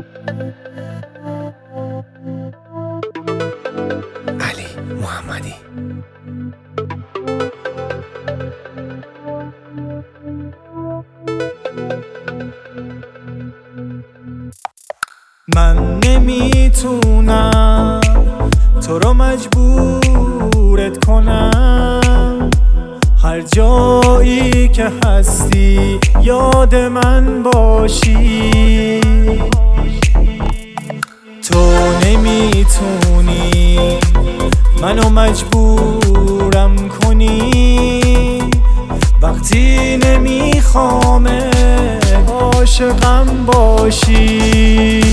علی محمدی. من نمیتونم تو رو مجبورت کنم، هر جایی که هستی یاد من باشی. تو نمیتونی منو مجبورم کنی، وقتی نمیخوامه عاشقم باشی.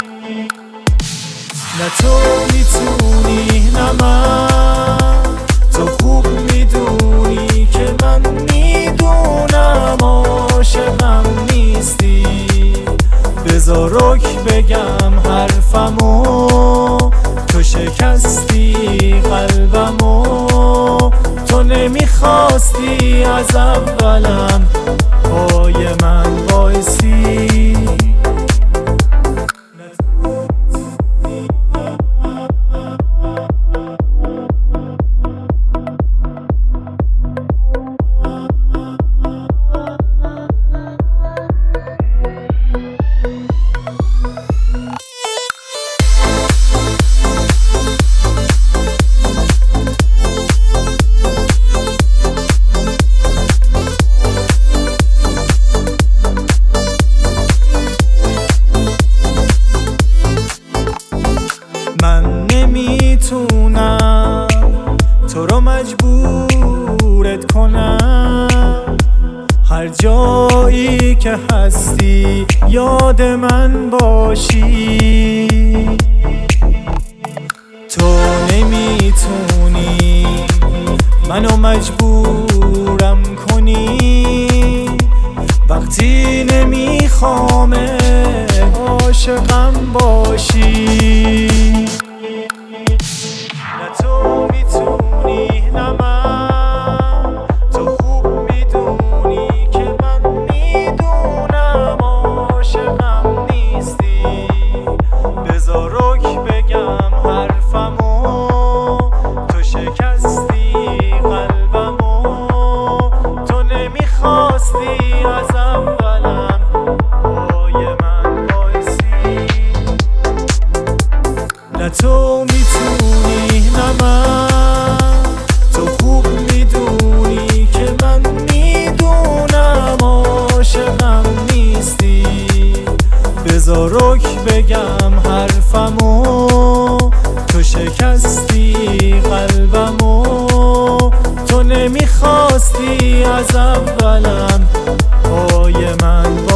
نه تو میتونی نه من، تو خوب میدونی که من میدونم عاشقم نیستی. بذار رک بگم حرفمو، تو شکستی قلبمو، تو نمیخواستی از اولم پای من وایسی. من نمیتونم تو رو مجبورت کنم، هر جایی که هستی یاد من باشی. تو نمیتونی منو مجبورم کنی، وقتی نمیخوامه عاشقم باشی. نه تو میتونی نه من، تو خوب میدونی که من میدونم عاشقم نیستی. بذار رک بگم حرفمو، تو شکستی قلبمو، تو نمیخواستی از اولم پای من وایسی. نه تو میتونی نه من، تو خوب میدونی که من میدونم عاشقم نیستی. بذار رک بگم حرفمو، تو شکستی قلبمو، تو نمیخواستی از اولم پای من